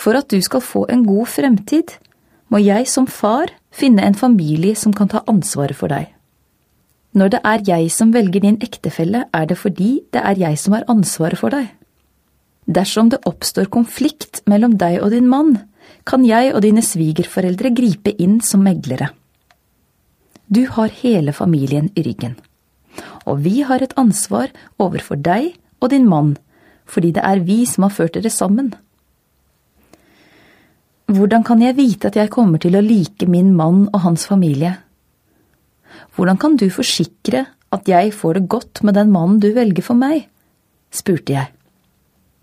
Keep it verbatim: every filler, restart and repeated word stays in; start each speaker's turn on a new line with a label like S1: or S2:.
S1: For at du skal få en god fremtid, må jeg som far finne en familie som kan ta ansvaret for deg. Når det er jeg som velger din ektefelle, er det fordi det er jeg som har ansvaret for deg. Dersom det oppstår konflikt mellom deg og din mann, kan jeg og dine svigerforeldre gripe inn som meglere. Du har hele familien i ryggen, og vi har et ansvar overfor deg og din mann, fordi det er vi som har ført dere sammen. Hvordan kan jeg vite at jeg kommer til å like min mann og hans familie? Hvordan kan du forsikre at jeg får det godt med den mannen du velger for meg? Spurte jeg.